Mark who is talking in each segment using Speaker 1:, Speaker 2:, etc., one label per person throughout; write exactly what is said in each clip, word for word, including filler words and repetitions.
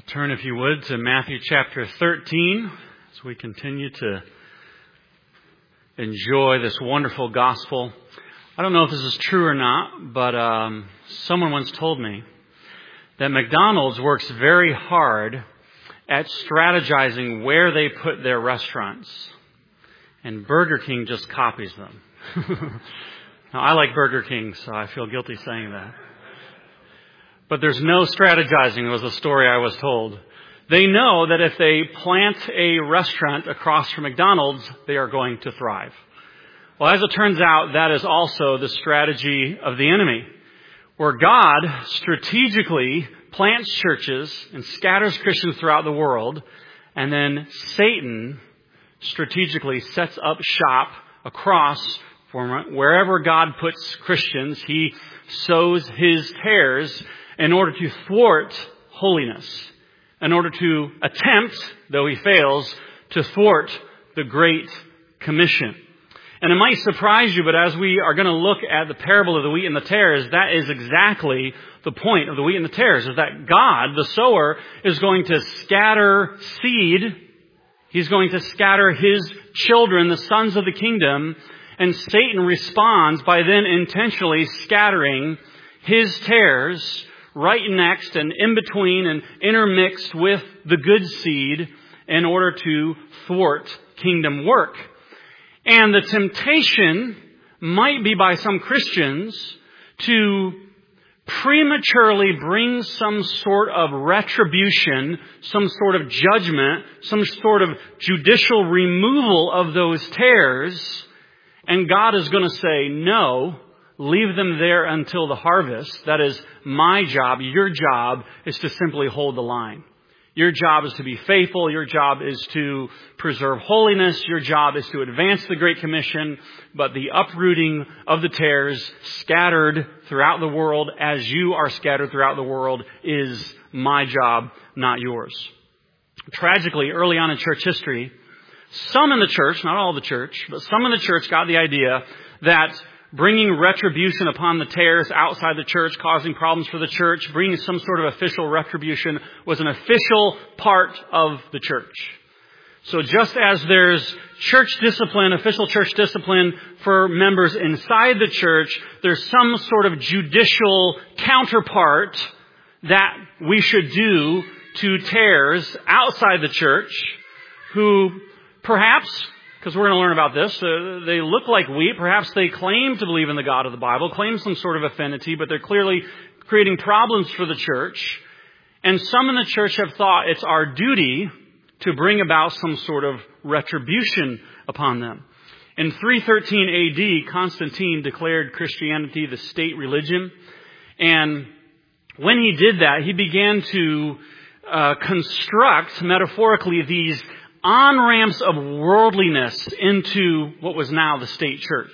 Speaker 1: Turn, if you would, to Matthew chapter thirteen as we continue to enjoy this wonderful gospel. I don't know if this is true or not, but um, someone once told me that McDonald's works very hard at strategizing where they put their restaurants, and Burger King just copies them. Now, I like Burger King, so I feel guilty saying that. But there's no strategizing, was the story I was told. They know that if they plant a restaurant across from McDonald's, they are going to thrive. Well, as it turns out, that is also the strategy of the enemy, where God strategically plants churches and scatters Christians throughout the world, and then Satan strategically sets up shop across from wherever God puts Christians. He sows his tares in order to thwart holiness, in order to attempt, though he fails, to thwart the Great Commission. And it might surprise you, but as we are going to look at the parable of the wheat and the tares, that is exactly the point of the wheat and the tares, is that God, the sower, is going to scatter seed. He's going to scatter his children, the sons of the kingdom, and Satan responds by then intentionally scattering his tares right next and in between and intermixed with the good seed in order to thwart kingdom work. And the temptation might be by some Christians to prematurely bring some sort of retribution, some sort of judgment, some sort of judicial removal of those tares. And God is going to say, no, leave them there until the harvest. That is my job. Your job is to simply hold the line. Your job is to be faithful. Your job is to preserve holiness. Your job is to advance the Great Commission. But the uprooting of the tares scattered throughout the world as you are scattered throughout the world is my job, not yours. Tragically, early on in church history, some in the church, not all the church, but some in the church got the idea that bringing retribution upon the tares outside the church, causing problems for the church, bringing some sort of official retribution was an official part of the church. So just as there's church discipline, official church discipline for members inside the church, there's some sort of judicial counterpart that we should do to tares outside the church who perhaps, because we're going to learn about this, uh, they look like wheat. Perhaps they claim to believe in the God of the Bible, claim some sort of affinity, but they're clearly creating problems for the church. And some in the church have thought it's our duty to bring about some sort of retribution upon them. In three thirteen A D, Constantine declared Christianity the state religion. And when he did that, he began to uh, construct, metaphorically, these on-ramps of worldliness into what was now the state church.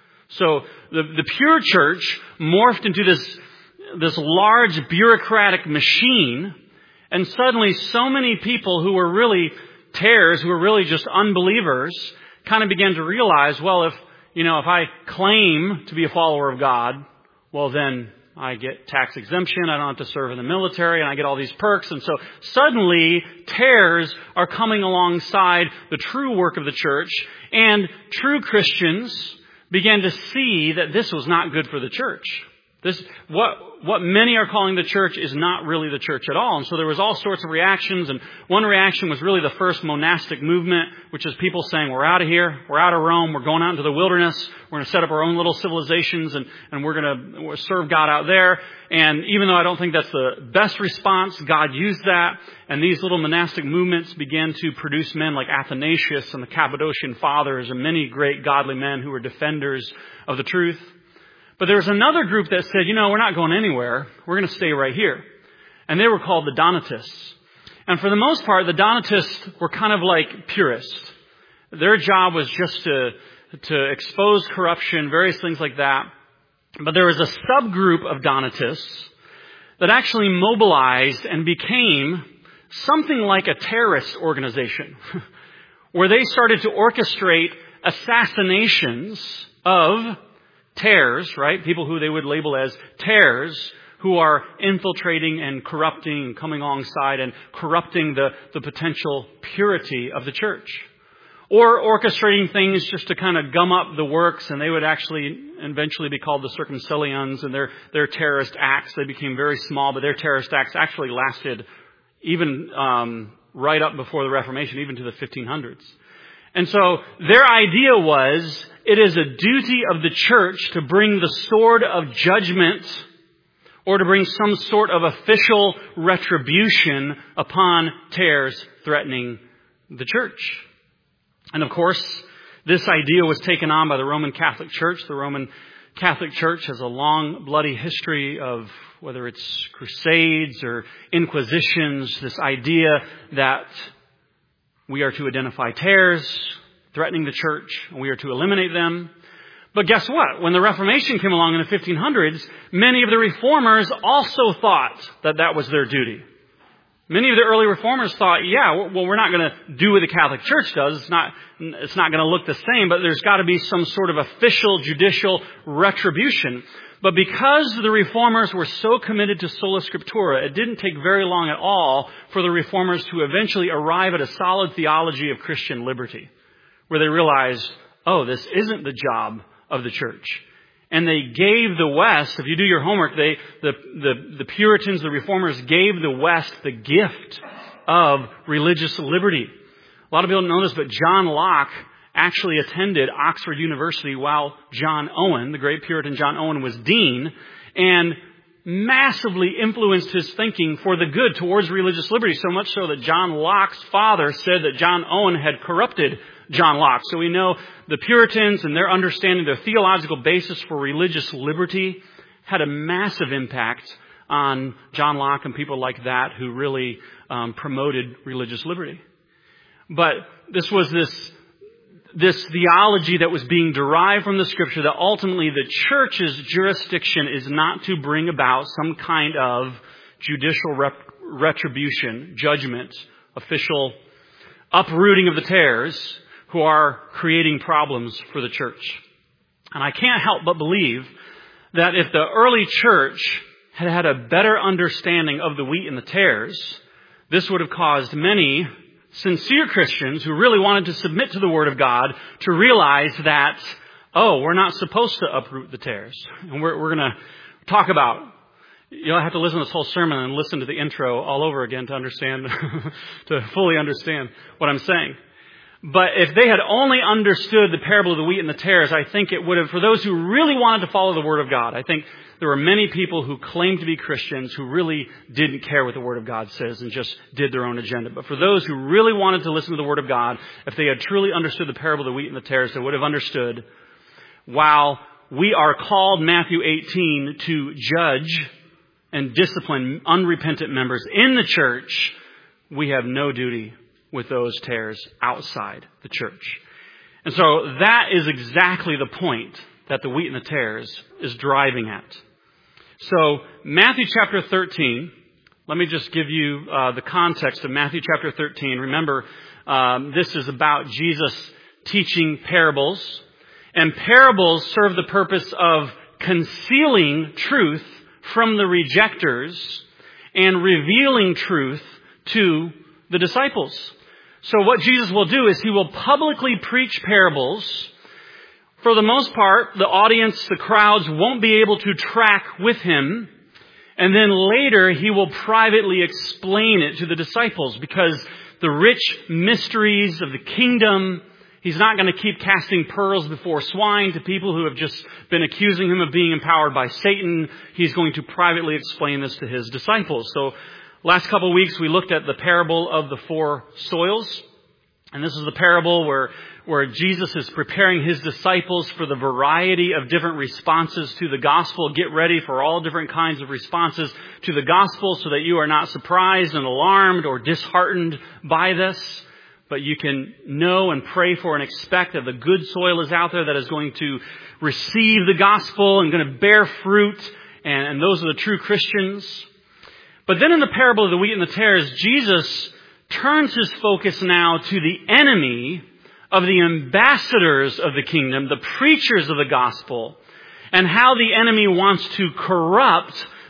Speaker 1: So the, the pure church morphed into this, this large bureaucratic machine, and suddenly so many people who were really tares, who were really just unbelievers, kind of began to realize, well, if, you know, if I claim to be a follower of God, well then I get tax exemption, I don't have to serve in the military, and I get all these perks. And so suddenly, tares are coming alongside the true work of the church, and true Christians began to see that this was not good for the church. This, what, what many are calling the church is not really the church at all. And so there was all sorts of reactions. And one reaction was really the first monastic movement, which is people saying, we're out of here. We're out of Rome. We're going out into the wilderness. We're going to set up our own little civilizations and, and we're going to serve God out there. And even though I don't think that's the best response, God used that. And these little monastic movements began to produce men like Athanasius and the Cappadocian Fathers and many great godly men who were defenders of the truth. But there was another group that said, you know, we're not going anywhere. We're going to stay right here. And they were called the Donatists. And for the most part, the Donatists were kind of like purists. Their job was just to, to expose corruption, various things like that. But there was a subgroup of Donatists that actually mobilized and became something like a terrorist organization, where they started to orchestrate assassinations of tares, right? People who they would label as tares, who are infiltrating and corrupting and coming alongside and corrupting the, the potential purity of the church. Or orchestrating things just to kind of gum up the works, and they would actually eventually be called the Circumcellions, and their, their terrorist acts, they became very small, but their terrorist acts actually lasted even um, right up before the Reformation, even to the fifteen hundreds. And so their idea was, it is a duty of the church to bring the sword of judgment or to bring some sort of official retribution upon tares threatening the church. And of course, this idea was taken on by the Roman Catholic Church. The Roman Catholic Church has a long, bloody history of whether it's crusades or inquisitions, this idea that we are to identify tares threatening the church, and we are to eliminate them. But guess what? When the Reformation came along in the fifteen hundreds, many of the reformers also thought that that was their duty. Many of the early reformers thought, yeah, well, we're not going to do what the Catholic Church does. It's not, it's not going to look the same, but there's got to be some sort of official judicial retribution. But because the reformers were so committed to sola scriptura, it didn't take very long at all for the reformers to eventually arrive at a solid theology of Christian liberty, where they realized, oh, this isn't the job of the church. And they gave the West, if you do your homework, they, the, the, the Puritans, the Reformers gave the West the gift of religious liberty. A lot of people don't know this, but John Locke actually attended Oxford University while John Owen, the great Puritan John Owen, was dean, and massively influenced his thinking for the good towards religious liberty, so much so that John Locke's father said that John Owen had corrupted John Locke. So we know the Puritans and their understanding, their theological basis for religious liberty had a massive impact on John Locke and people like that who really um, promoted religious liberty. But this was this this theology that was being derived from the Scripture that ultimately the church's jurisdiction is not to bring about some kind of judicial rep- retribution, judgment, official uprooting of the tares who are creating problems for the church. And I can't help but believe that if the early church had had a better understanding of the wheat and the tares, this would have caused many sincere Christians who really wanted to submit to the Word of God to realize that, oh, we're not supposed to uproot the tares. And we're, we're going to talk about, you'll have to listen to this whole sermon and listen to the intro all over again to understand, to fully understand what I'm saying. But if they had only understood the parable of the wheat and the tares, I think it would have, for those who really wanted to follow the Word of God, I think there were many people who claimed to be Christians who really didn't care what the Word of God says and just did their own agenda. But for those who really wanted to listen to the Word of God, if they had truly understood the parable of the wheat and the tares, they would have understood, while we are called, Matthew eighteen, to judge and discipline unrepentant members in the church, we have no duty with those tares outside the church. And so that is exactly the point that the wheat and the tares is driving at. So Matthew chapter thirteen, let me just give you uh, the context of Matthew chapter thirteen. Remember, um, this is about Jesus teaching parables. And parables serve the purpose of concealing truth from the rejectors and revealing truth to the disciples. So what Jesus will do is he will publicly preach parables. For the most part, the audience, the crowds won't be able to track with him. And then later he will privately explain it to the disciples, because the rich mysteries of the kingdom, he's not going to keep casting pearls before swine to people who have just been accusing him of being empowered by Satan. He's going to privately explain this to his disciples. So last couple of weeks we looked at the parable of the four soils. And this is the parable where, where Jesus is preparing his disciples for the variety of different responses to the gospel. Get ready for all different kinds of responses to the gospel so that you are not surprised and alarmed or disheartened by this. But you can know and pray for and expect that the good soil is out there that is going to receive the gospel and going to bear fruit. And, and those are the true Christians. But then in the parable of the wheat and the tares, Jesus turns his focus now to the enemy of the ambassadors of the kingdom, the preachers of the gospel, and how the enemy wants to corrupt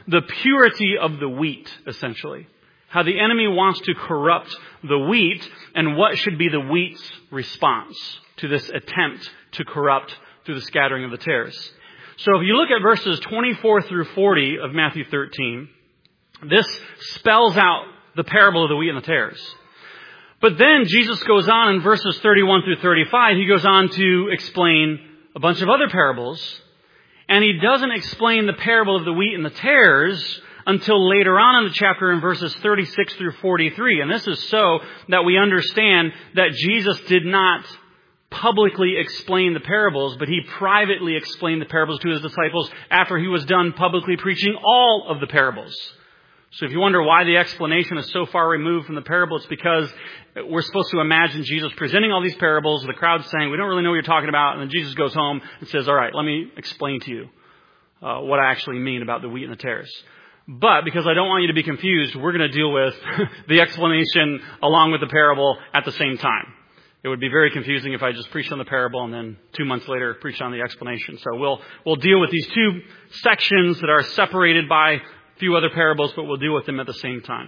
Speaker 1: the purity of the wheat, essentially. How the enemy wants to corrupt the wheat and what should be the wheat's response to this attempt to corrupt through the scattering of the tares. So if you look at verses twenty-four through forty of Matthew thirteen, this spells out the parable of the wheat and the tares. But then Jesus goes on in verses thirty-one through thirty-five, he goes on to explain a bunch of other parables. And he doesn't explain the parable of the wheat and the tares until later on in the chapter in verses thirty-six through forty-three. And this is so that we understand that Jesus did not publicly explain the parables, but he privately explained the parables to his disciples after he was done publicly preaching all of the parables. So if you wonder why the explanation is so far removed from the parable, it's because we're supposed to imagine Jesus presenting all these parables, the crowd saying, we don't really know what you're talking about, and then Jesus goes home and says, all right, let me explain to you uh, what I actually mean about the wheat and the tares. But because I don't want you to be confused, we're going to deal with the explanation along with the parable at the same time. It would be very confusing if I just preached on the parable and then two months later preached on the explanation. So we'll we'll deal with these two sections that are separated by a few other parables, but we'll deal with them at the same time.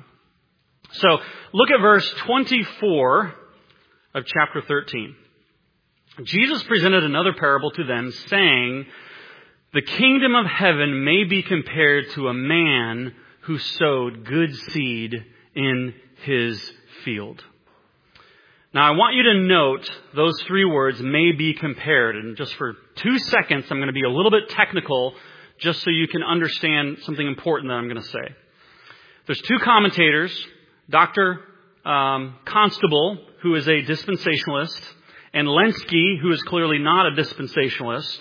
Speaker 1: So look at verse twenty-four of chapter thirteen. Jesus presented another parable to them, saying, the kingdom of heaven may be compared to a man who sowed good seed in his field. Now, I want you to note those three words, may be compared. And just for two seconds, I'm going to be a little bit technical just so you can understand something important that I'm going to say. There's two commentators, Doctor Um, Constable, who is a dispensationalist, and Lenski, who is clearly not a dispensationalist.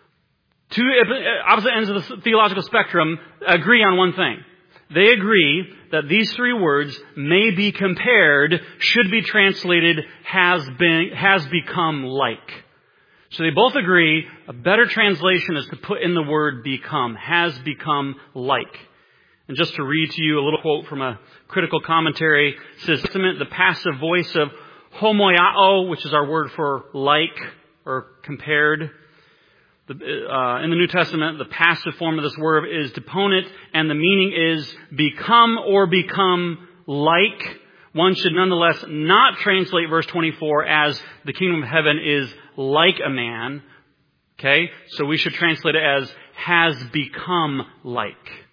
Speaker 1: Two opposite ends of the theological spectrum agree on one thing. They agree that these three words, may be compared, should be translated has been, has become like. So they both agree a better translation is to put in the word become, has become like. And just to read to you a little quote from a critical commentary, it says, the passive voice of homoiao, which is our word for like or compared. The, uh, in the New Testament, the passive form of this word is deponent, and the meaning is become or become like. One should nonetheless not translate verse twenty-four as the kingdom of heaven is like a man. Okay? So we should translate it as has become like.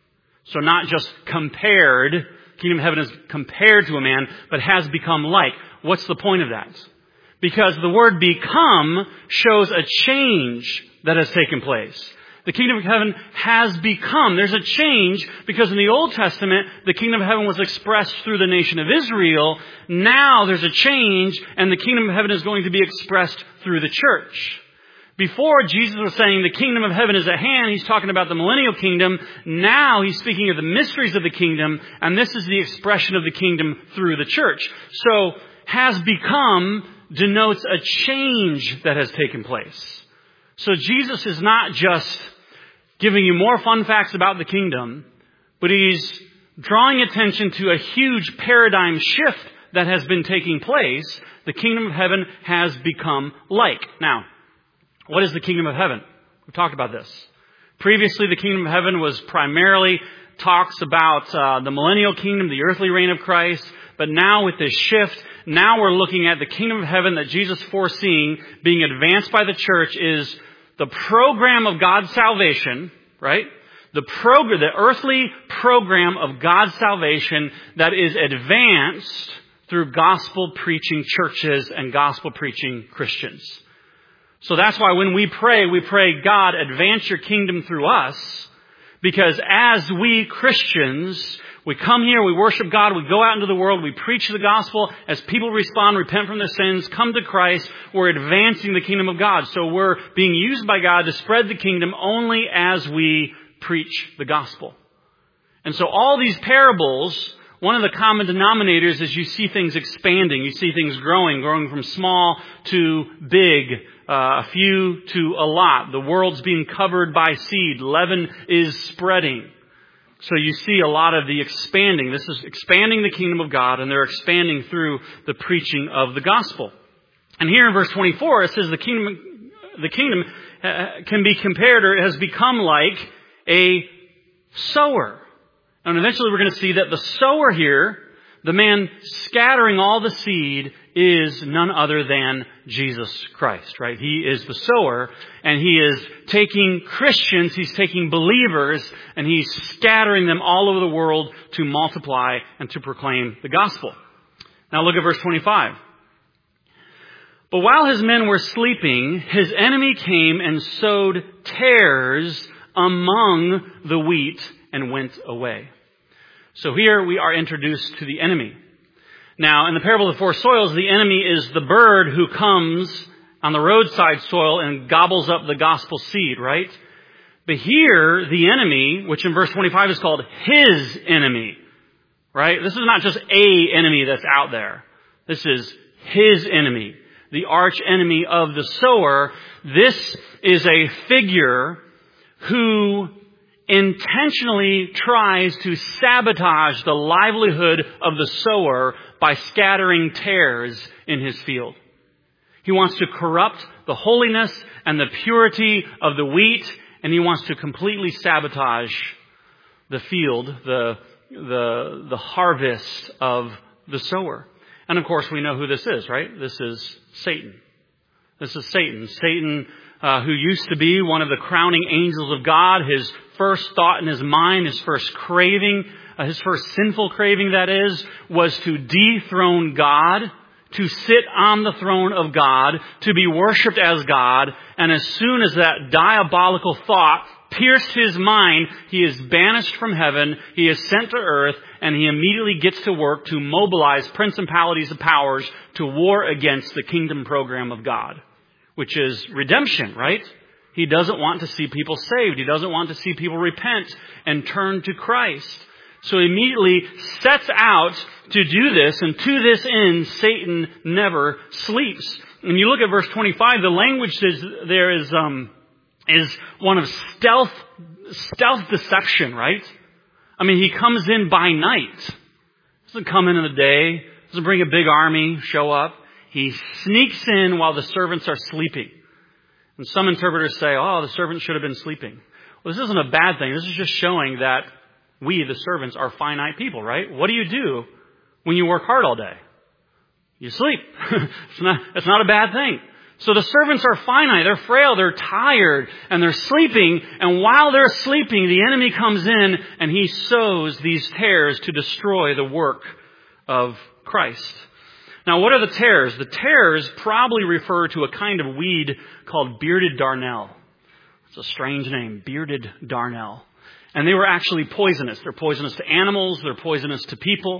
Speaker 1: So not just compared, kingdom of heaven is compared to a man, but has become like. What's the point of that? Because the word become shows a change that has taken place. The kingdom of heaven has become. There's a change because in the Old Testament, the kingdom of heaven was expressed through the nation of Israel. Now there's a change and the kingdom of heaven is going to be expressed through the church. Before, Jesus was saying the kingdom of heaven is at hand. He's talking about the millennial kingdom. Now he's speaking of the mysteries of the kingdom, and this is the expression of the kingdom through the church. So, has become denotes a change that has taken place. So Jesus is not just giving you more fun facts about the kingdom, but he's drawing attention to a huge paradigm shift that has been taking place. The kingdom of heaven has become like. Now, what is the kingdom of heaven? We've talked about this. Previously, the kingdom of heaven was primarily talks about uh, the millennial kingdom, the earthly reign of Christ. But now with this shift, now we're looking at the kingdom of heaven that Jesus foreseeing being advanced by the church is the program of God's salvation, right? The program, the earthly program of God's salvation that is advanced through gospel preaching churches and gospel preaching Christians. So that's why when we pray, we pray, God, advance your kingdom through us. Because as we Christians, we come here, we worship God, we go out into the world, we preach the gospel. As people respond, repent from their sins, come to Christ, we're advancing the kingdom of God. So we're being used by God to spread the kingdom only as we preach the gospel. And so all these parables, one of the common denominators is you see things expanding. You see things growing, growing from small to big, uh, a few to a lot. The world's being covered by seed. Leaven is spreading. So you see a lot of the expanding. This is expanding the kingdom of God, and they're expanding through the preaching of the gospel. And here in verse twenty-four, it says the kingdom, the kingdom can be compared, or has become like a sower. And eventually we're going to see that the sower here, the man scattering all the seed, is none other than Jesus Christ, right? He is the sower, and he is taking Christians, he's taking believers, and he's scattering them all over the world to multiply and to proclaim the gospel. Now look at verse twenty-five. But while his men were sleeping, his enemy came and sowed tares among the wheat and went away. So here we are introduced to the enemy. Now, in the parable of the four soils, the enemy is the bird who comes on the roadside soil and gobbles up the gospel seed, right? But here, the enemy, which in verse twenty-five is called his enemy, right? This is not just a enemy that's out there. This is his enemy, the arch enemy of the sower. This is a figure who intentionally tries to sabotage the livelihood of the sower by scattering tares in his field. He wants to corrupt the holiness and the purity of the wheat, and he wants to completely sabotage the field, the, the, the harvest of the sower. And of course we know who this is, right? This is Satan. This is Satan. Satan, uh, who used to be one of the crowning angels of God. His first thought in his mind, his first craving, uh, his first sinful craving, that is, was to dethrone God, to sit on the throne of God, to be worshipped as God. And as soon as that diabolical thought pierced his mind, he is banished from heaven, he is sent to earth, and he immediately gets to work to mobilize principalities and powers to war against the kingdom program of God, which is redemption, right? He doesn't want to see people saved. He doesn't want to see people repent and turn to Christ. So he immediately sets out to do this, and to this end, Satan never sleeps. And you look at verse twenty-five, the language is, there is um, is one of stealth, stealth deception, right? I mean, he comes in by night. Doesn't come in in the day. Doesn't bring a big army, show up. He sneaks in while the servants are sleeping. And some interpreters say, oh, the servants should have been sleeping. Well, this isn't a bad thing. This is just showing that we, the servants, are finite people, right? What do you do when you work hard all day? You sleep. it's not, it's not a bad thing. So the servants are finite. They're frail. They're tired. And they're sleeping. And while they're sleeping, the enemy comes in and he sows these tares to destroy the work of Christ. Now, what are the tares? The tares probably refer to a kind of weed called bearded darnel. It's a strange name, bearded darnel. And they were actually poisonous. They're poisonous to animals. They're poisonous to people.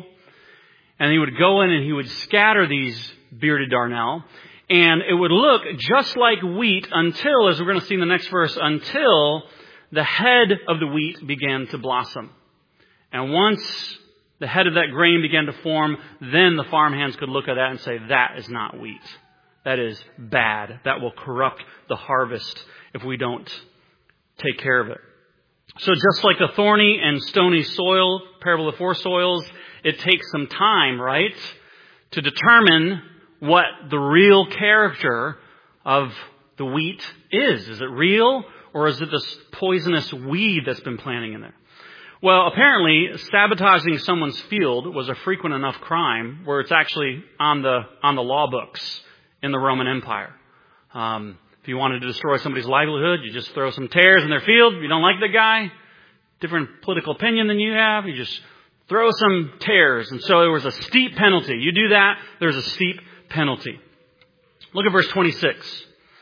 Speaker 1: And he would go in and he would scatter these bearded darnel. And it would look just like wheat until, as we're going to see in the next verse, until the head of the wheat began to blossom. And once the head of that grain began to form, then the farmhands could look at that and say, that is not wheat. That is bad. That will corrupt the harvest if we don't take care of it. So just like the thorny and stony soil, parable of four soils, it takes some time, right, to determine what the real character of the wheat is. Is it real, or is it this poisonous weed that's been planting in there? Well, apparently, sabotaging someone's field was a frequent enough crime where it's actually on the on the law books in the Roman Empire. Um, if you wanted to destroy somebody's livelihood, you just throw some tares in their field. If you don't like the guy, different political opinion than you have, you just throw some tares. And so there was a steep penalty. You do that, there's a steep penalty. Look at verse twenty-six.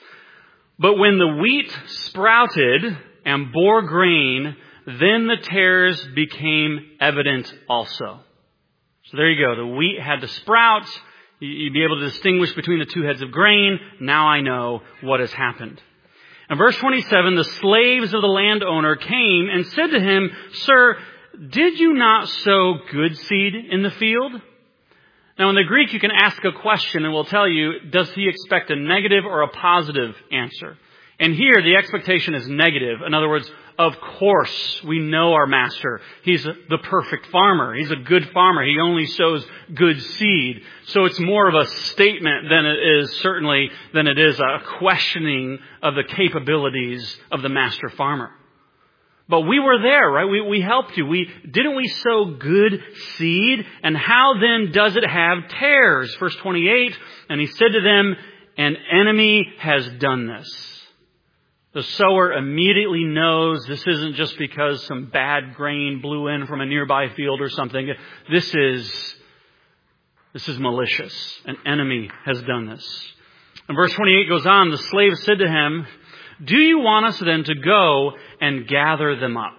Speaker 1: But when the wheat sprouted and bore grain, then the tares became evident also. So there you go. The wheat had to sprout. You'd be able to distinguish between the two heads of grain. Now I know what has happened. In verse twenty-seven, the slaves of the landowner came and said to him, Sir, did you not sow good seed in the field? Now in the Greek, you can ask a question and we'll tell you, does he expect a negative or a positive answer? And here the expectation is negative. In other words, of course, we know our master. He's the perfect farmer. He's a good farmer. He only sows good seed. So it's more of a statement than it is, certainly, than it is a questioning of the capabilities of the master farmer. But we were there, right? We, we helped you. We, didn't we sow good seed? And how then does it have tares? Verse twenty-eight, and he said to them, an enemy has done this. The sower immediately knows this isn't just because some bad grain blew in from a nearby field or something. This is, this is malicious. An enemy has done this. And verse twenty-eight goes on, the slave said to him, do you want us then to go and gather them up?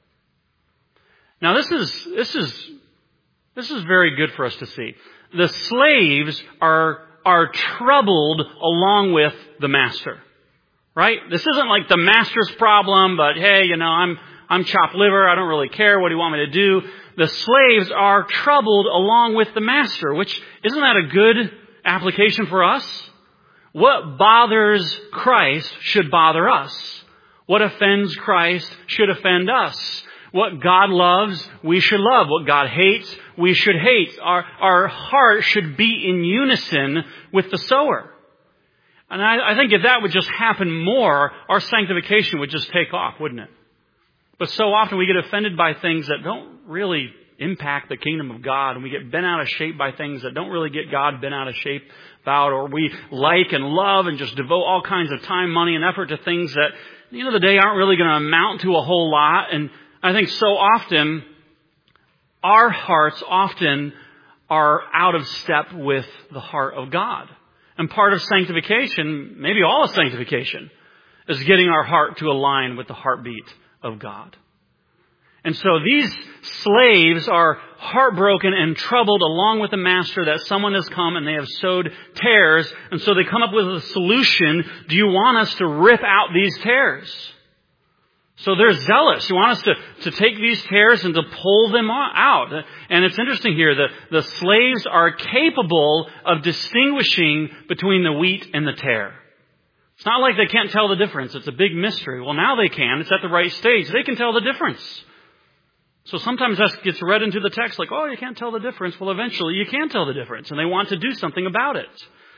Speaker 1: Now this is, this is, this is very good for us to see. The slaves are, are troubled along with the master. Right? This isn't like the master's problem, but hey, you know, I'm, I'm chopped liver. I don't really care. What do you want me to do? The slaves are troubled along with the master, which isn't that a good application for us? What bothers Christ should bother us. What offends Christ should offend us. What God loves, we should love. What God hates, we should hate. Our, our heart should be in unison with the sower. And I, I think if that would just happen more, our sanctification would just take off, wouldn't it? But so often we get offended by things that don't really impact the kingdom of God, and we get bent out of shape by things that don't really get God bent out of shape about, or we like and love and just devote all kinds of time, money, and effort to things that, at the end of the day, aren't really going to amount to a whole lot. And I think so often, our hearts often are out of step with the heart of God. And part of sanctification, maybe all of sanctification, is getting our heart to align with the heartbeat of God. And so these slaves are heartbroken and troubled along with the master that someone has come and they have sowed tares. And so they come up with a solution. Do you want us to rip out these tares? So they're zealous. You want us to, to take these tares and to pull them out. And it's interesting here. The, the slaves are capable of distinguishing between the wheat and the tare. It's not like they can't tell the difference. It's a big mystery. Well, now they can. It's at the right stage. They can tell the difference. So sometimes that gets read into the text like, oh, you can't tell the difference. Well, eventually you can tell the difference. And they want to do something about it.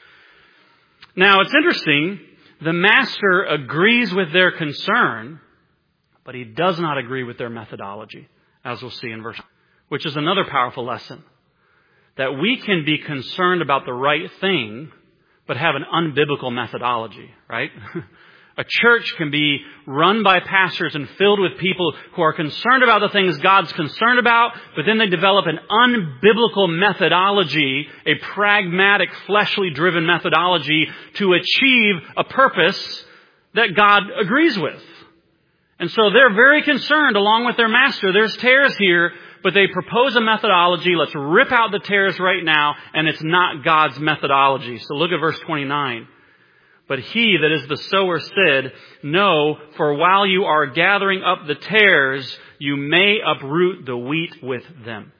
Speaker 1: Now, it's interesting. The master agrees with their concern, but he does not agree with their methodology, as we'll see in verse, which is another powerful lesson. That we can be concerned about the right thing, but have an unbiblical methodology, right? A church can be run by pastors and filled with people who are concerned about the things God's concerned about, but then they develop an unbiblical methodology, a pragmatic, fleshly driven methodology to achieve a purpose that God agrees with. And so they're very concerned along with their master. There's tares here, but they propose a methodology. Let's rip out the tares right now, and it's not God's methodology. So look at verse twenty-nine. But he that is the sower said, no, for while you are gathering up the tares, you may uproot the wheat with them.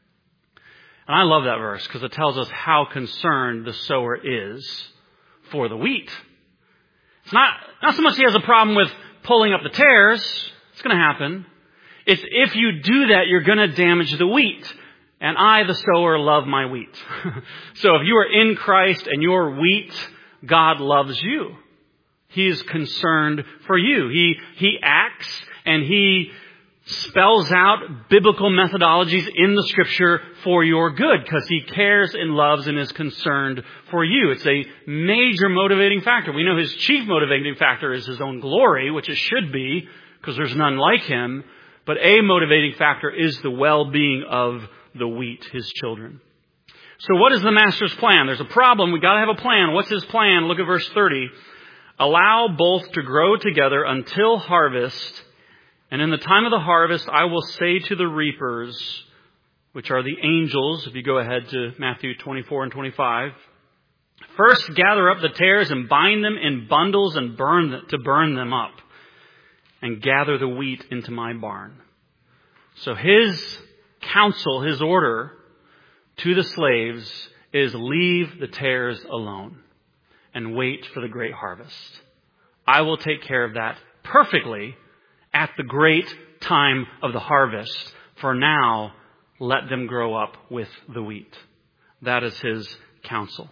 Speaker 1: And I love that verse because it tells us how concerned the sower is for the wheat. It's not, not so much he has a problem with pulling up the tares. It's going to happen. It's if you do that, you're going to damage the wheat. And I, the sower, love my wheat. So if you are in Christ and you're wheat, God loves you. He is concerned for you. He, he acts and he spells out biblical methodologies in the Scripture for your good because he cares and loves and is concerned for you. It's a major motivating factor. We know his chief motivating factor is his own glory, which it should be because there's none like him. But a motivating factor is the well-being of the wheat, his children. So what is the master's plan? There's a problem. We've got to have a plan. What's his plan? Look at verse thirty. Allow both to grow together until harvest. And in the time of the harvest, I will say to the reapers, which are the angels, if you go ahead to Matthew twenty-four and twenty-five, first gather up the tares and bind them in bundles and burn them, to burn them up, and gather the wheat into my barn. So his counsel, his order to the slaves is leave the tares alone and wait for the great harvest. I will take care of that perfectly at the great time of the harvest. For now, let them grow up with the wheat. That is his counsel.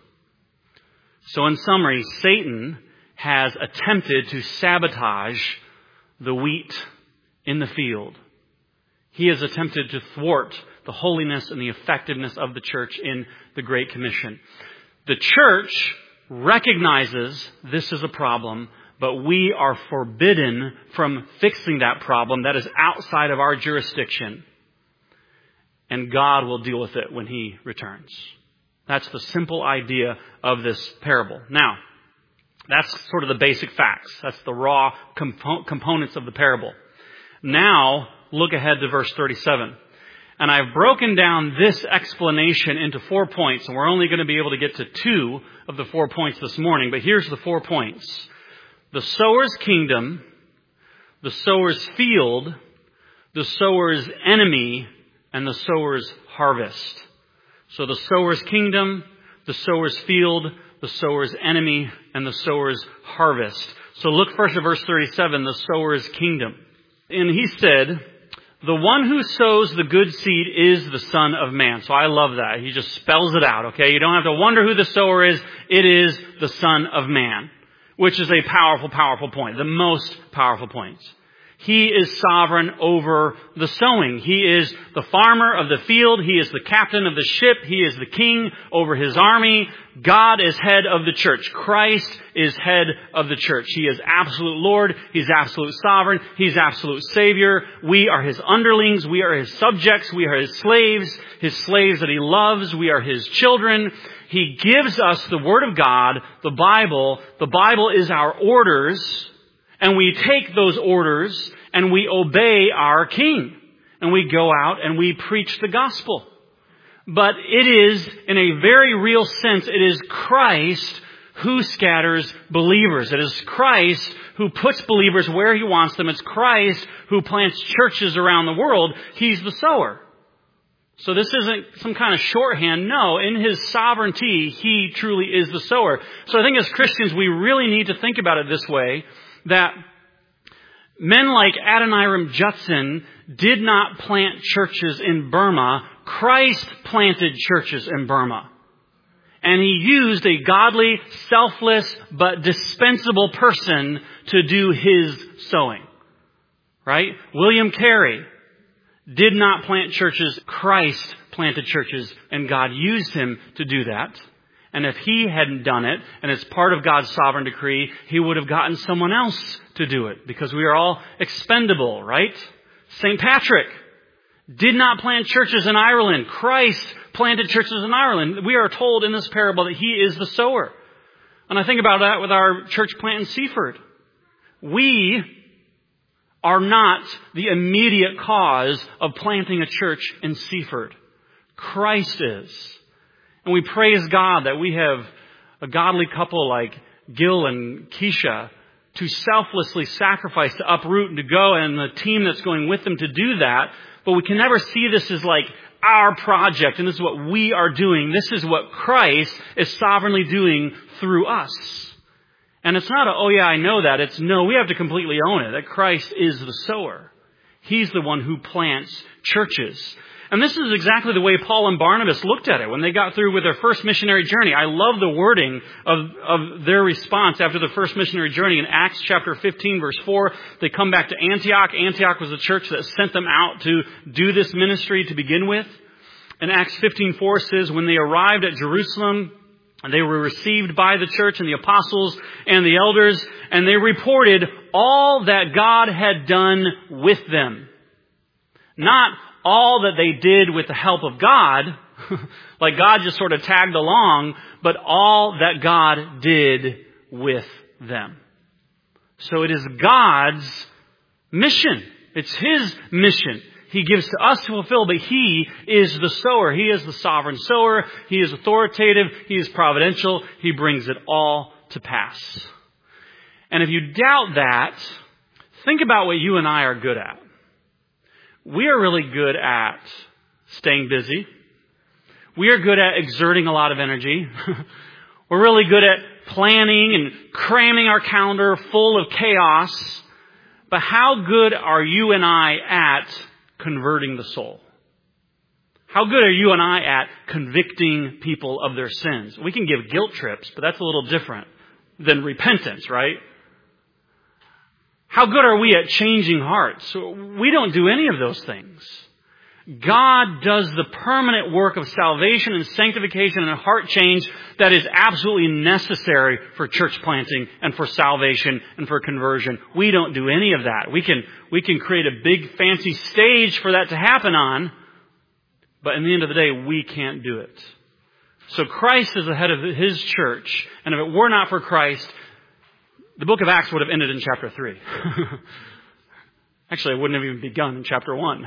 Speaker 1: So in summary, Satan has attempted to sabotage the wheat in the field. He has attempted to thwart the holiness and the effectiveness of the church in the Great Commission. The church recognizes this is a problem, but we are forbidden from fixing that problem that is outside of our jurisdiction. And God will deal with it when He returns. That's the simple idea of this parable. Now, that's sort of the basic facts. That's the raw compo- components of the parable. Now, look ahead to verse thirty-seven. And I've broken down this explanation into four points, and we're only going to be able to get to two of the four points this morning, but here's the four points. The sower's kingdom, the sower's field, the sower's enemy, and the sower's harvest. So the sower's kingdom, the sower's field, the sower's enemy, and the sower's harvest. So look first at verse thirty-seven, the sower's kingdom. And he said, the one who sows the good seed is the Son of Man. So I love that. He just spells it out, okay? You don't have to wonder who the sower is. It is the Son of Man, which is a powerful, powerful point. The most powerful point. He is sovereign over the sowing. He is the farmer of the field. He is the captain of the ship. He is the king over his army. God is head of the church. Christ is head of the church. He is absolute Lord. He's absolute sovereign. He's absolute Savior. We are His underlings. We are His subjects. We are His slaves. His slaves that He loves. We are His children. He gives us the Word of God, the Bible. The Bible is our orders. And we take those orders and we obey our King. And we go out and we preach the gospel. But it is, in a very real sense, it is Christ who scatters believers. It is Christ who puts believers where He wants them. It's Christ who plants churches around the world. He's the sower. So this isn't some kind of shorthand. No, in His sovereignty, He truly is the sower. So I think as Christians, we really need to think about it this way, that men like Adoniram Judson did not plant churches in Burma. Christ planted churches in Burma. And He used a godly, selfless, but dispensable person to do His sowing. Right? William Carey did not plant churches. Christ planted churches, and God used him to do that. And if He hadn't done it, and it's part of God's sovereign decree, He would have gotten someone else to do it, because we are all expendable, right? Saint Patrick did not plant churches in Ireland. Christ planted churches in Ireland. We are told in this parable that He is the sower. And I think about that with our church plant in Seaford. We are not the immediate cause of planting a church in Seaford. Christ is. And we praise God that we have a godly couple like Gil and Keisha to selflessly sacrifice, to uproot and to go, and the team that's going with them to do that. But we can never see this as like our project, and this is what we are doing. This is what Christ is sovereignly doing through us. And it's not a, oh yeah, I know that. It's no, we have to completely own it, that Christ is the sower. He's the one who plants churches. And this is exactly the way Paul and Barnabas looked at it when they got through with their first missionary journey. I love the wording of, of their response after the first missionary journey. In Acts chapter fifteen, verse four, they come back to Antioch. Antioch was the church that sent them out to do this ministry to begin with. And Acts fifteen four says, when they arrived at Jerusalem, they were received by the church and the apostles and the elders, and they reported all that God had done with them. Not all that they did with the help of God, like God just sort of tagged along, but all that God did with them. So it is God's mission. It's His mission. He gives to us to fulfill, but He is the sower. He is the sovereign sower. He is authoritative. He is providential. He brings it all to pass. And if you doubt that, think about what you and I are good at. We are really good at staying busy. We are good at exerting a lot of energy. We're really good at planning and cramming our calendar full of chaos. But how good are you and I at converting the soul? How good are you and I at convicting people of their sins? We can give guilt trips, but that's a little different than repentance, right? How good are we at changing hearts? We don't do any of those things. God does the permanent work of salvation and sanctification and heart change that is absolutely necessary for church planting and for salvation and for conversion. We don't do any of that. We can, we can create a big fancy stage for that to happen on, but in the end of the day, we can't do it. So Christ is the head of His church, and if it were not for Christ, the book of Acts would have ended in chapter three. Actually, it wouldn't have even begun in chapter one.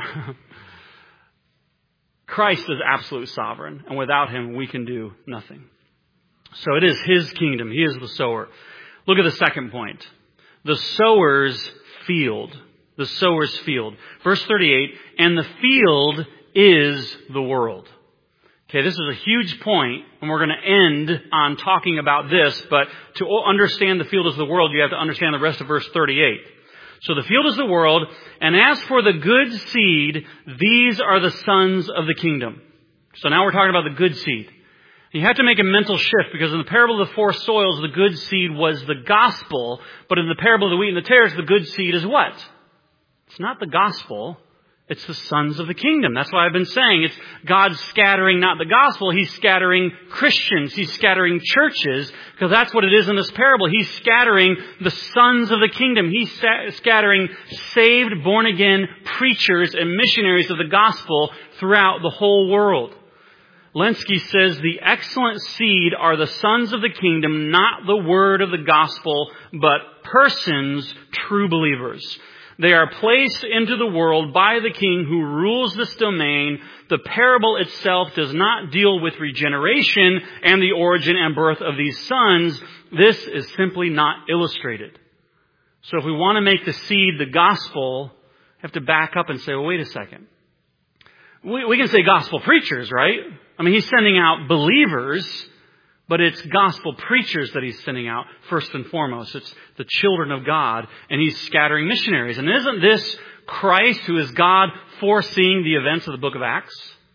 Speaker 1: Christ is absolute sovereign, and without Him, we can do nothing. So it is His kingdom. He is the sower. Look at the second point. The sower's field. The sower's field. Verse thirty-eight, and the field is the world. Okay, this is a huge point, and we're going to end on talking about this, but to understand the field as the world, you have to understand the rest of verse thirty-eight. So the field is the world, and as for the good seed, these are the sons of the kingdom. So now we're talking about the good seed. You have to make a mental shift, because in the parable of the four soils, the good seed was the gospel, but in the parable of the wheat and the tares, the good seed is what? It's not the gospel. It's the sons of the kingdom. That's why I've been saying it's God scattering not the gospel. He's scattering Christians. He's scattering churches, because that's what it is in this parable. He's scattering the sons of the kingdom. He's scattering saved, born-again preachers and missionaries of the gospel throughout the whole world. Lenski says the excellent seed are the sons of the kingdom, not the word of the gospel, but persons, true believers. They are placed into the world by the king who rules this domain. The parable itself does not deal with regeneration and the origin and birth of these sons. This is simply not illustrated. So if we want to make the seed the gospel, we have to back up and say, well, wait a second. We, we can say gospel preachers, right? I mean, He's sending out believers, but it's gospel preachers that He's sending out first and foremost. It's the children of God, and He's scattering missionaries. And isn't this Christ, who is God, foreseeing the events of the book of Acts?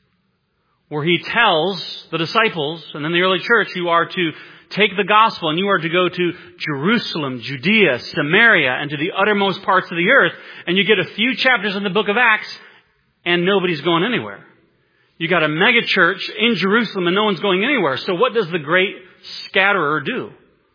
Speaker 1: Where He tells the disciples, and then the early church, you are to take the gospel and you are to go to Jerusalem, Judea, Samaria, and to the uttermost parts of the earth. And you get a few chapters in the book of Acts, and nobody's going anywhere. You got a mega church in Jerusalem and no one's going anywhere. So what does the great scatterer do?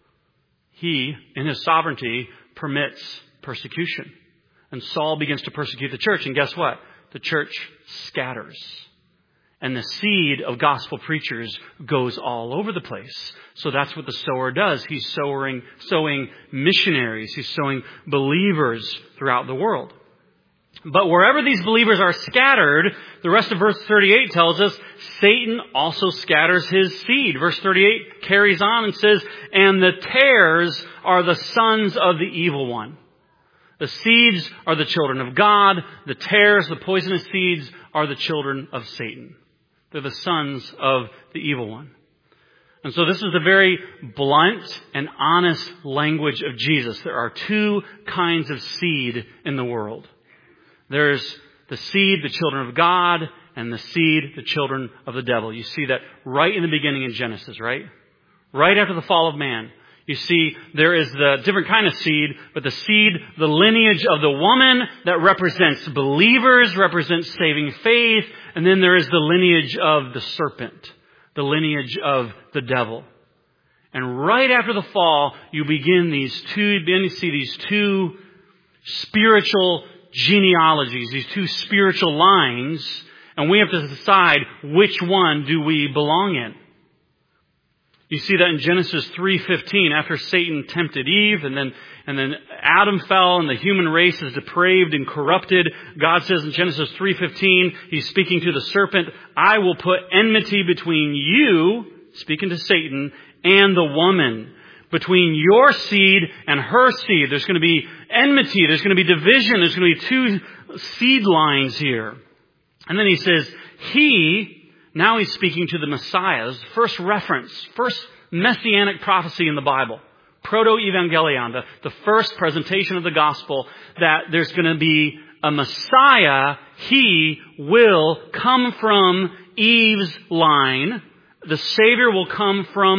Speaker 1: He, in His sovereignty, permits persecution. And Saul begins to persecute the church. And guess what? The church scatters. And the seed of gospel preachers goes all over the place. So that's what the sower does. He's sowing, sowing missionaries. He's sowing believers throughout the world. But wherever these believers are scattered, the rest of verse thirty-eight tells us Satan also scatters his seed. Verse thirty-eight carries on and says, and the tares are the sons of the evil one. The seeds are the children of God. The tares, the poisonous seeds, are the children of Satan. They're the sons of the evil one. And so this is the very blunt and honest language of Jesus. There are two kinds of seed in the world. There's the seed, the children of God, and the seed, the children of the devil. You see that right in the beginning in Genesis, right? Right after the fall of man. You see there is the different kind of seed, but the seed, the lineage of the woman that represents believers, represents saving faith, and then there is the lineage of the serpent, the lineage of the devil. And right after the fall, you begin these two, you begin to see these two spiritual genealogies, these two spiritual lines, and we have to decide which one do we belong in. You see that in Genesis three fifteen, after Satan tempted Eve, and then and then Adam fell, and the human race is depraved and corrupted. God says in Genesis three fifteen, He's speaking to the serpent, I will put enmity between you, speaking to Satan, and the woman. Between your seed and her seed. There's going to be enmity. There's going to be division. There's going to be two seed lines here. And then He says, He, now He's speaking to the Messiah. First reference, first messianic prophecy in the Bible. Proto-evangelion, the, the first presentation of the gospel, that there's going to be a Messiah. He will come from Eve's line. The Savior will come from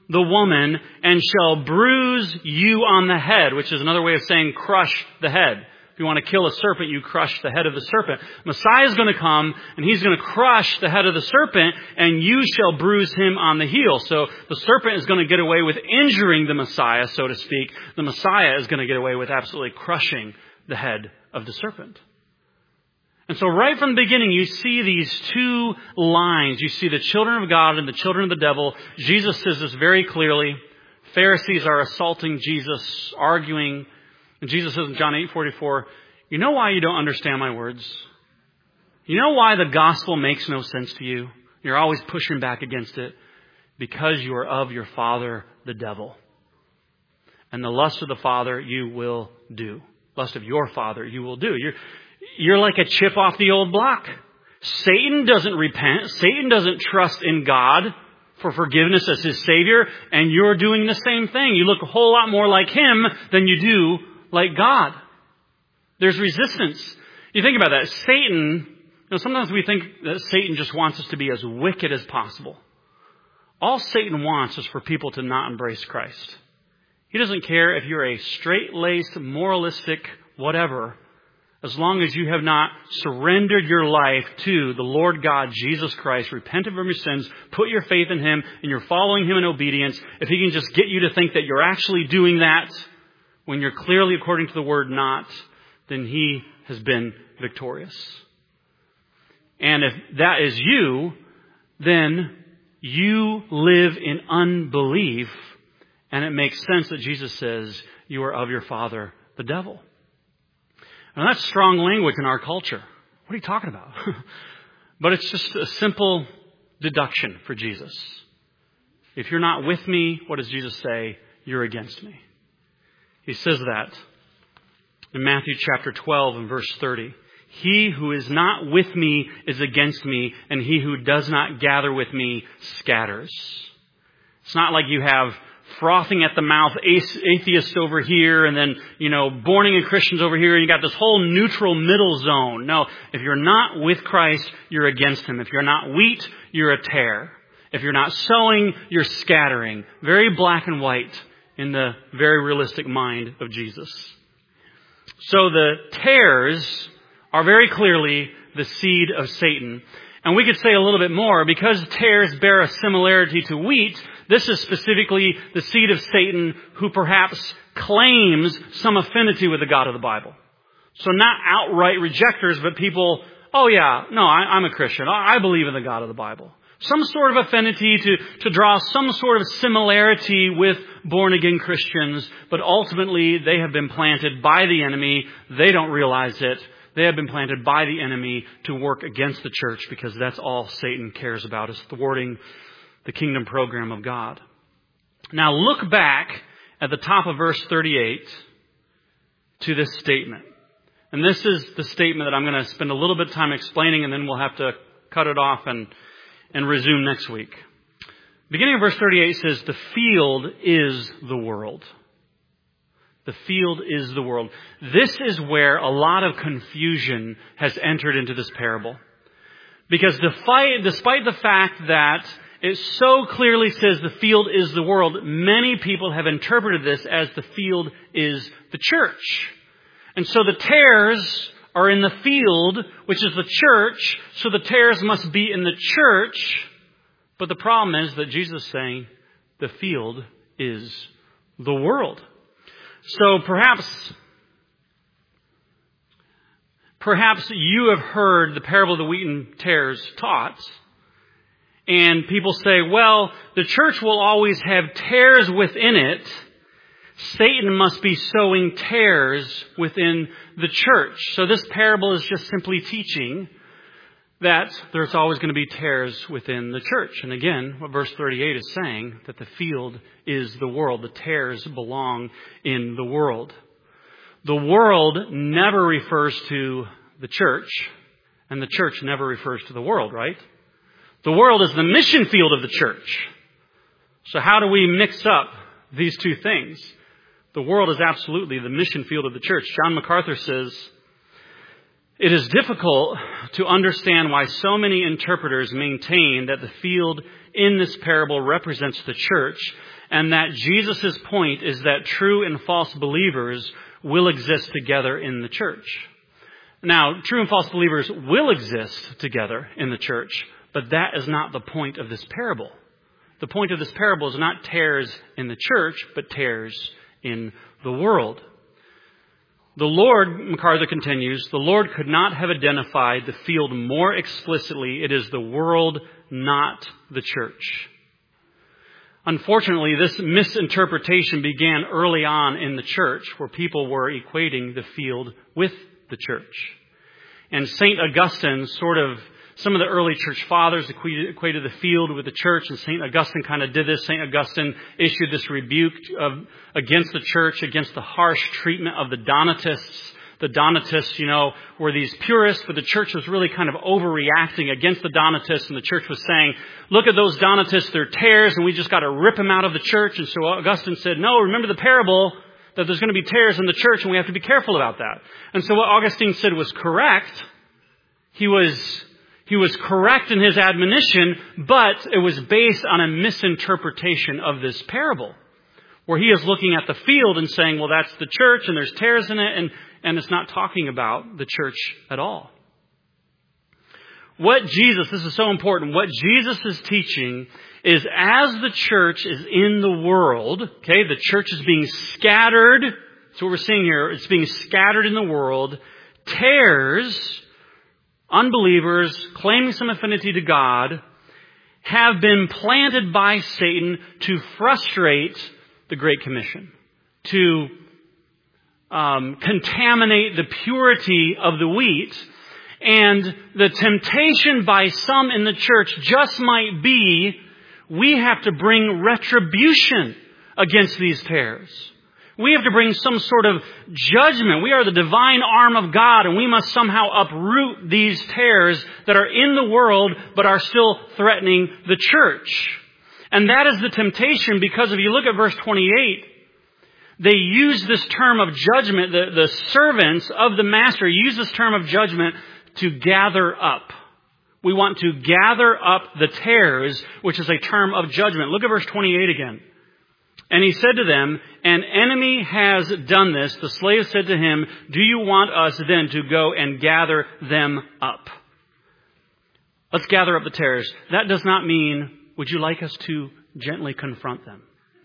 Speaker 1: the woman and shall bruise you on the head, which is another way of saying crush the head. If you want to kill a serpent, you crush the head of the serpent. Messiah is going to come, and he's going to crush the head of the serpent, and you shall bruise him on the heel. So the serpent is going to get away with injuring the Messiah, so to speak. The Messiah is going to get away with absolutely crushing the head of the serpent. And so right from the beginning, you see these two lines. You see the children of God and the children of the devil. Jesus says this very clearly. Pharisees are assaulting Jesus, arguing. And Jesus says in John eight forty-four, you know why you don't understand my words? You know why the gospel makes no sense to you? You're always pushing back against it. Because you are of your father, the devil. And the lust of the father you will do. Lust of your father you will do. You're, you're like a chip off the old block. Satan doesn't repent. Satan doesn't trust in God for forgiveness as his Savior. And you're doing the same thing. You look a whole lot more like him than you do like God. There's resistance. You think about that. Satan, you know, sometimes we think that Satan just wants us to be as wicked as possible. All Satan wants is for people to not embrace Christ. He doesn't care if you're a straight-laced, moralistic, whatever, as long as you have not surrendered your life to the Lord God, Jesus Christ, repented from your sins, put your faith in him, and you're following him in obedience. If he can just get you to think that you're actually doing that when you're clearly, according to the word, not, then he has been victorious. And if that is you, then you live in unbelief, and it makes sense that Jesus says you are of your father, the devil. Now that's strong language in our culture. What are you talking about? But it's just a simple deduction for Jesus. If you're not with me, what does Jesus say? You're against me. He says that in Matthew chapter twelve and verse thirty. He who is not with me is against me, and he who does not gather with me scatters. It's not like you have frothing at the mouth atheists over here and then, you know, born again Christians over here, and you got this whole neutral middle zone. No, if you're not with Christ, you're against him. If you're not wheat, you're a tare. If you're not sowing, you're scattering. Very black and white in the very realistic mind of Jesus. So the tares are very clearly the seed of Satan. And we could say a little bit more. Because tares bear a similarity to wheat, this is specifically the seed of Satan who perhaps claims some affinity with the God of the Bible. So not outright rejectors, but people, oh yeah, no, I, I'm a Christian. I, I believe in the God of the Bible. Some sort of affinity to, to draw some sort of similarity with born-again Christians, but ultimately they have been planted by the enemy. They don't realize it. They have been planted by the enemy to work against the church, because that's all Satan cares about, is thwarting the kingdom program of God. Now look back at the top of verse thirty-eight to this statement. And this is the statement that I'm going to spend a little bit of time explaining, and then we'll have to cut it off and, and resume next week. Beginning of verse thirty-eight says, the field is the world. The field is the world. This is where a lot of confusion has entered into this parable. Because despite, despite the fact that it so clearly says the field is the world, many people have interpreted this as the field is the church. And so the tares are in the field, which is the church, so the tares must be in the church. But the problem is that Jesus is saying the field is the world. So perhaps, perhaps you have heard the parable of the wheat and tares taught, and people say, well, the church will always have tares within it. Satan must be sowing tares within the church. So this parable is just simply teaching that there's always going to be tares within the church. And again, what verse thirty-eight is saying, that the field is the world. The tares belong in the world. The world never refers to the church, and the church never refers to the world, right? The world is the mission field of the church. So how do we mix up these two things? The world is absolutely the mission field of the church. John MacArthur says, It is difficult to understand why so many interpreters maintain that the field in this parable represents the church, and that Jesus' point is that true and false believers will exist together in the church. Now, true and false believers will exist together in the church, but that is not the point of this parable. The point of this parable is not tares in the church, but tares in the world. The Lord, MacArthur continues, the Lord could not have identified the field more explicitly. It is the world, not the church. Unfortunately, this misinterpretation began early on in the church, where people were equating the field with the church. And Saint Augustine sort of, some of the early church fathers equated, equated the field with the church, and Saint Augustine kind of did this. Saint Augustine issued this rebuke of, against the church, against the harsh treatment of the Donatists. The Donatists, you know, were these purists, but the church was really kind of overreacting against the Donatists, and the church was saying, look at those Donatists, they're tares, and we just got to rip them out of the church. And so Augustine said, no, remember the parable that there's going to be tares in the church, and we have to be careful about that. And so what Augustine said was correct. He was He was correct in his admonition, but it was based on a misinterpretation of this parable, where he is looking at the field and saying, well, that's the church and there's tares in it, and, and it's not talking about the church at all. What Jesus, this is so important, what Jesus is teaching is as the church is in the world, okay, the church is being scattered, that's what we're seeing here, it's being scattered in the world, tares, unbelievers claiming some affinity to God have been planted by Satan to frustrate the Great Commission, to um, contaminate the purity of the wheat. And the temptation by some in the church just might be, we have to bring retribution against these tares. We have to bring some sort of judgment. We are the divine arm of God, and we must somehow uproot these tares that are in the world but are still threatening the church. And that is the temptation, because if you look at verse twenty-eight, they use this term of judgment, the, the servants of the master use this term of judgment to gather up. We want to gather up the tares, which is a term of judgment. Look at verse twenty-eight again. And he said to them, an enemy has done this. The slave said to him, do you want us then to go and gather them up? Let's gather up the tares. That does not mean, would you like us to gently confront them?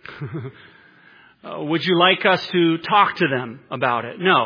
Speaker 1: uh, would you like us to talk to them about it? No.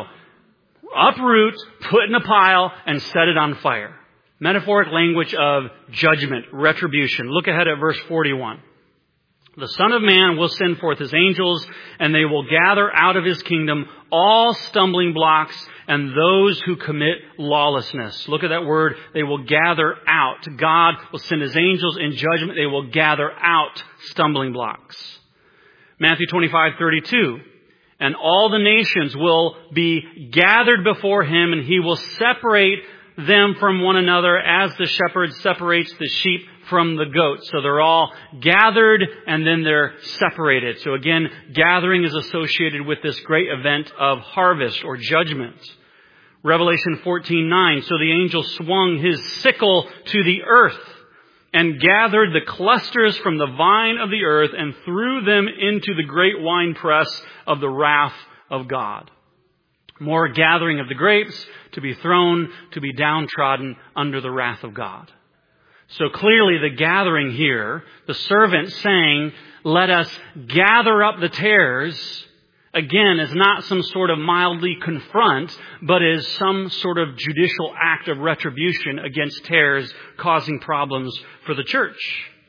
Speaker 1: Uproot, put in a pile, and set it on fire. Metaphoric language of judgment, retribution. Look ahead at verse forty-one. The Son of Man will send forth his angels, and they will gather out of his kingdom all stumbling blocks and those who commit lawlessness. Look at that word. They will gather out. God will send his angels in judgment. They will gather out stumbling blocks. Matthew twenty-five thirty-two. And all the nations will be gathered before him, and he will separate them from one another as the shepherd separates the sheep from the goats. So they're all gathered and then they're separated. So again, gathering is associated with this great event of harvest or judgment. Revelation fourteen nine. So the angel swung his sickle to the earth and gathered the clusters from the vine of the earth and threw them into the great winepress of the wrath of God. More gathering of the grapes to be thrown, to be downtrodden under the wrath of God. So clearly the gathering here, the servant saying, let us gather up the tares, again, is not some sort of mildly confront, but is some sort of judicial act of retribution against tares causing problems for the church.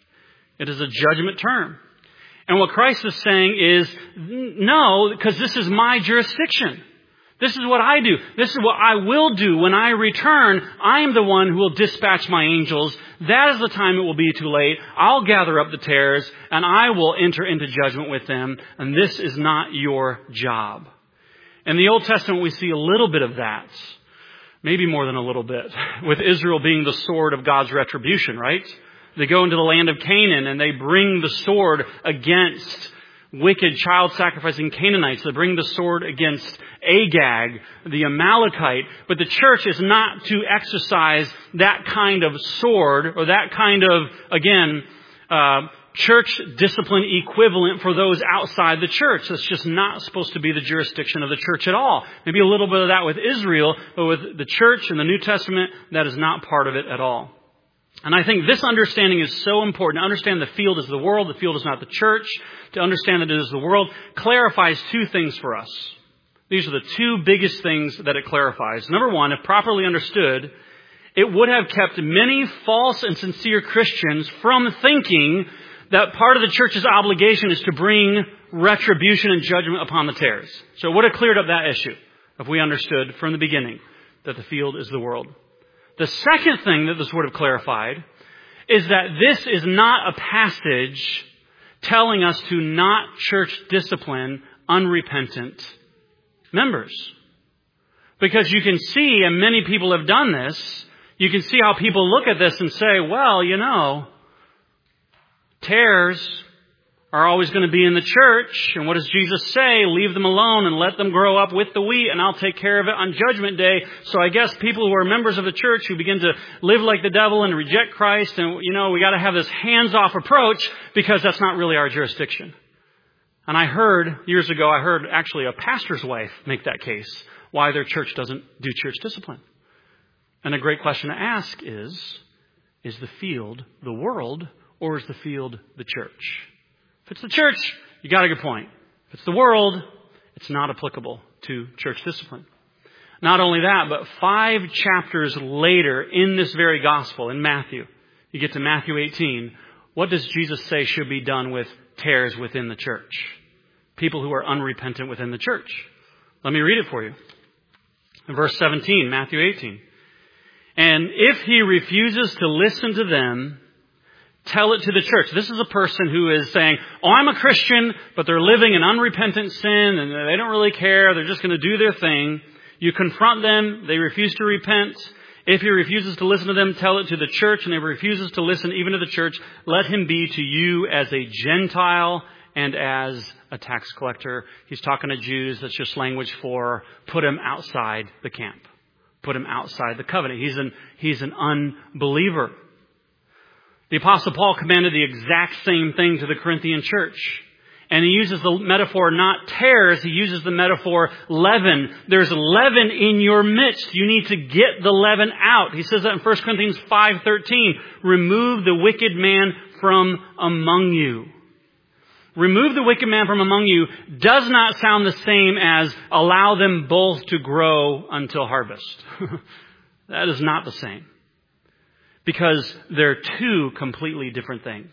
Speaker 1: It is a judgment term. And what Christ is saying is, no, because this is my jurisdiction. This is what I do. This is what I will do when I return. I am the one who will dispatch my angels. That is the time it will be too late. I'll gather up the tares and I will enter into judgment with them. And this is not your job. In the Old Testament, we see a little bit of that. Maybe more than a little bit. With Israel being the sword of God's retribution, right? They go into the land of Canaan and they bring the sword against wicked child sacrificing Canaanites that bring the sword against Agag, the Amalekite. But the church is not to exercise that kind of sword or that kind of, again, uh, church discipline equivalent for those outside the church. That's just not supposed to be the jurisdiction of the church at all. Maybe a little bit of that with Israel, but with the church in the New Testament, that is not part of it at all. And I think this understanding is so important. To understand the field is the world, the field is not the church. To understand that it is the world clarifies two things for us. These are the two biggest things that it clarifies. Number one, if properly understood, it would have kept many false and sincere Christians from thinking that part of the church's obligation is to bring retribution and judgment upon the tares. So it would have cleared up that issue if we understood from the beginning that the field is the world. The second thing that this would have clarified is that this is not a passage telling us to not church discipline unrepentant members. Because you can see, and many people have done this, you can see how people look at this and say, well, you know, tares are always going to be in the church. And what does Jesus say? Leave them alone and let them grow up with the wheat, and I'll take care of it on Judgment Day. So I guess people who are members of the church who begin to live like the devil and reject Christ, and, you know, we got to have this hands-off approach because that's not really our jurisdiction. And I heard, years ago, I heard actually a pastor's wife make that case, why their church doesn't do church discipline. And a great question to ask is, is the field the world, or is the field the church? If it's the church, you got a good point. If it's the world, it's not applicable to church discipline. Not only that, but five chapters later in this very gospel, in Matthew, you get to Matthew eighteen, what does Jesus say should be done with tares within the church? People who are unrepentant within the church. Let me read it for you. In verse seventeen, Matthew eighteen. And if he refuses to listen to them, tell it to the church. This is a person who is saying, oh, I'm a Christian, but they're living in unrepentant sin and they don't really care. They're just going to do their thing. You confront them. They refuse to repent. If he refuses to listen to them, tell it to the church. And if he refuses to listen even to the church, let him be to you as a Gentile and as a tax collector. He's talking to Jews. That's just language for put him outside the camp. Put him outside the covenant. He's an, he's an unbeliever. The Apostle Paul commanded the exact same thing to the Corinthian church. And he uses the metaphor not tares, he uses the metaphor leaven. There's leaven in your midst. You need to get the leaven out. He says that in First Corinthians five thirteen. Remove the wicked man from among you. Remove the wicked man from among you does not sound the same as allow them both to grow until harvest. That is not the same. Because they're two completely different things.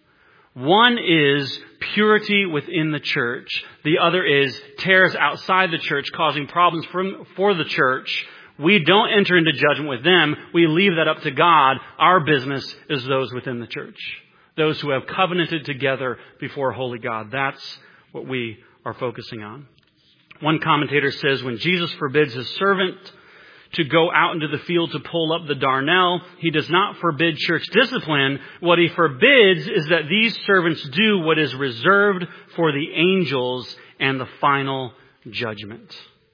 Speaker 1: One is purity within the church. The other is tares outside the church, causing problems from, for the church. We don't enter into judgment with them. We leave that up to God. Our business is those within the church. Those who have covenanted together before holy God. That's what we are focusing on. One commentator says, when Jesus forbids his servant to go out into the field to pull up the darnel, he does not forbid church discipline. What he forbids is that these servants do what is reserved for the angels and the final judgment.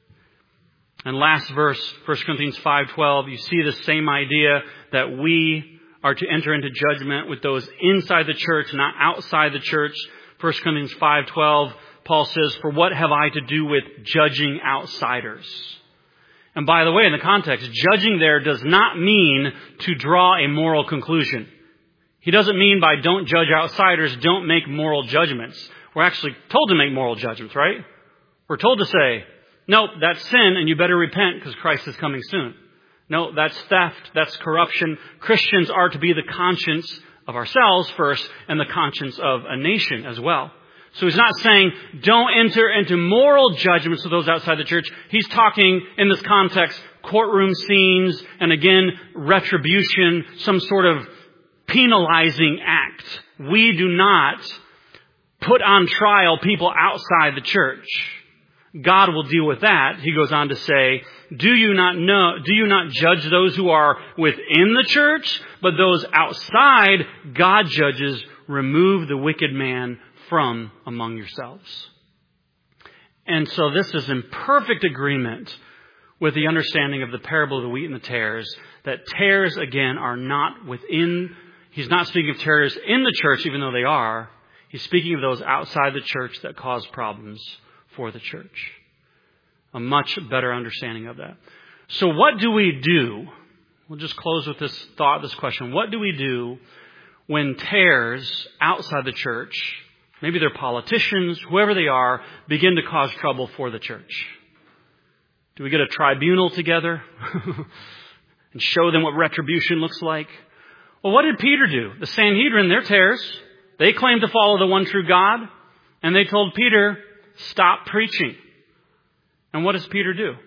Speaker 1: And last verse, First Corinthians five twelve, you see the same idea that we are to enter into judgment with those inside the church, not outside the church. First Corinthians five twelve, Paul says, for what have I to do with judging outsiders? And by the way, in the context, judging there does not mean to draw a moral conclusion. He doesn't mean by don't judge outsiders, don't make moral judgments. We're actually told to make moral judgments, right? We're told to say, nope, that's sin and you better repent because Christ is coming soon. No, that's theft, that's corruption. Christians are to be the conscience of ourselves first and the conscience of a nation as well. So he's not saying don't enter into moral judgments of those outside the church. He's talking in this context, courtroom scenes and again, retribution, some sort of penalizing act. We do not put on trial people outside the church. God will deal with that. He goes on to say, do you not know, do you not judge those who are within the church? But those outside, God judges remove the wicked man from among yourselves. And so this is in perfect agreement with the understanding of the parable of the wheat and the tares, that tares, again, are not within, he's not speaking of tares in the church, even though they are. He's speaking of those outside the church that cause problems for the church. A much better understanding of that. So what do we do? We'll just close with this thought, this question. What do we do when tares outside the church, maybe they're politicians, whoever they are, begin to cause trouble for the church? Do we get a tribunal together and show them what retribution looks like? Well, what did Peter do? The Sanhedrin, they're tares. They claimed to follow the one true God. And they told Peter, stop preaching. And what does Peter do?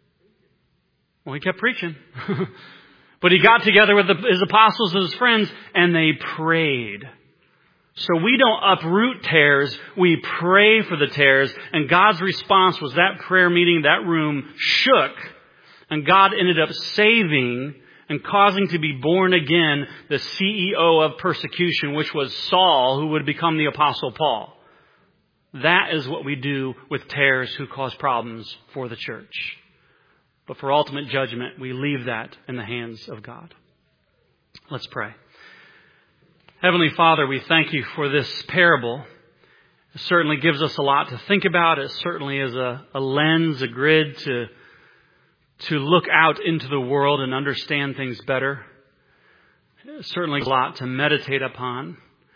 Speaker 1: Well, he kept preaching. But he got together with the, his apostles and his friends, and they prayed. So we don't uproot tares, we pray for the tares. And God's response was that prayer meeting, that room shook. And God ended up saving and causing to be born again the C E O of persecution, which was Saul, who would become the Apostle Paul. That is what we do with tares who cause problems for the church. But for ultimate judgment, we leave that in the hands of God. Let's pray. Heavenly Father, we thank you for this parable. It certainly gives us a lot to think about. It certainly is a, a lens, a grid to, to look out into the world and understand things better. It's certainly a lot to meditate upon.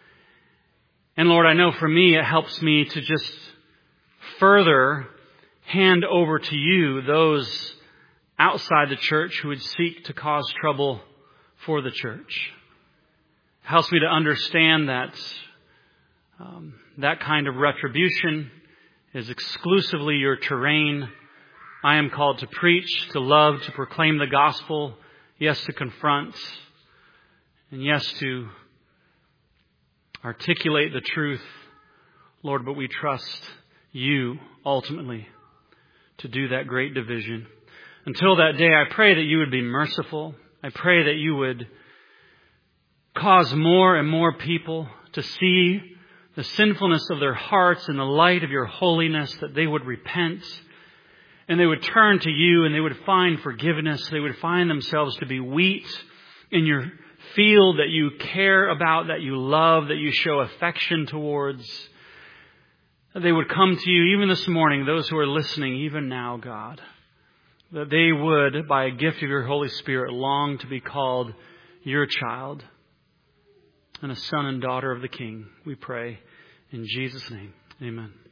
Speaker 1: And Lord, I know for me, it helps me to just further hand over to you those outside the church who would seek to cause trouble for the church. It helps me to understand that um, that kind of retribution is exclusively your terrain. I am called to preach, to love, to proclaim the gospel, yes, to confront, and yes, to articulate the truth, Lord, but we trust you ultimately to do that great division. Until that day, I pray that you would be merciful. I pray that you would cause more and more people to see the sinfulness of their hearts in the light of your holiness, that they would repent and they would turn to you and they would find forgiveness. They would find themselves to be wheat in your field that you care about, that you love, that you show affection towards. They would come to you even this morning, those who are listening, even now, God, that they would, by a gift of your Holy Spirit, long to be called your child and a son and daughter of the King. We pray in Jesus' name. Amen.